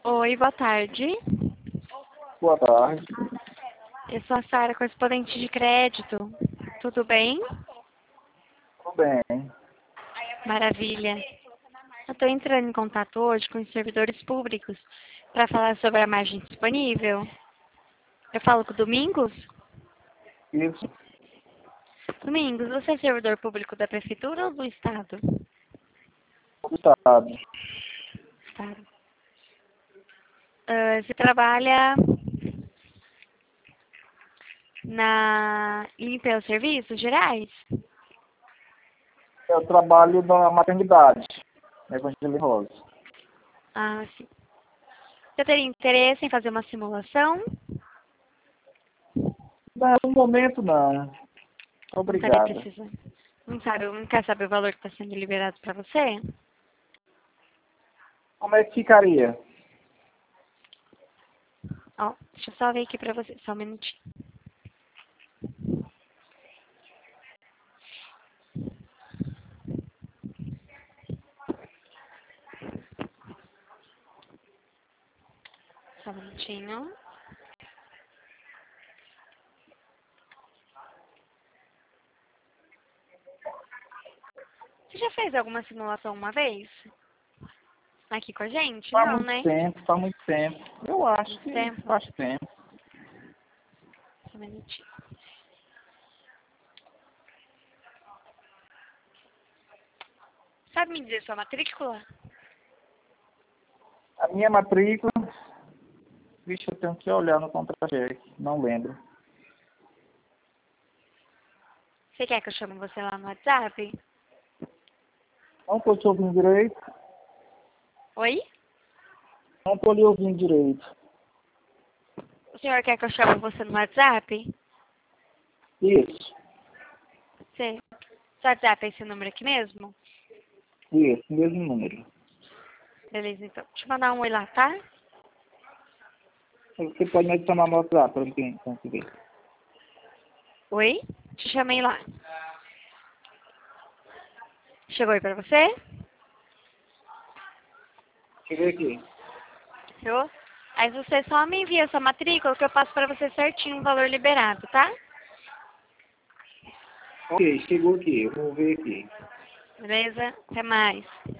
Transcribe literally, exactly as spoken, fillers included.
Oi, boa tarde. Boa tarde. Eu sou a Sara, correspondente de crédito. Tudo bem? Tudo bem. Maravilha. Eu estou entrando em contato hoje com os servidores públicos para falar sobre a margem disponível. Eu falo com o Domingos? Isso. Domingos, você é servidor público da Prefeitura ou do Estado? Do Estado. Estado. Ah, você trabalha na Limpeza Serviços Gerais? Eu trabalho na maternidade, na Evangelho Rosa. Ah, sim. Você teria interesse em fazer uma simulação? Não, no momento não. Não estaria Obrigado. precisando. Não sabe, não quer saber o valor que está sendo liberado para você? Como é que ficaria? Ó, deixa eu só ver aqui para você, só um minutinho. Só um minutinho. Você já fez alguma simulação uma vez? Aqui com a gente? Faz Não, muito né? tempo, faz muito tempo. Eu acho Muito que tempo. faz tempo. Só um minutinho. Sabe me dizer sua matrícula? A minha matrícula, vixe, eu tenho que olhar no contra-cheque, não lembro. Você quer que eu chame você lá no WhatsApp? Não estou te ouvindo direito. Oi? Não estou lhe ouvindo direito. O senhor quer que eu chame você no WhatsApp? Isso, Você... Seu WhatsApp é esse número aqui mesmo? isso, mesmo número. Beleza, então. Deixa eu mandar um oi lá, tá? Você pode me adicionar no WhatsApp para eu conseguir. Oi? Te chamei lá. Chegou aí pra você? Cheguei aqui. Chegou? Aí você só me envia sua matrícula que eu passo pra você certinho o valor liberado, tá? Ok, chegou aqui, eu vou ver aqui. Beleza? Até mais.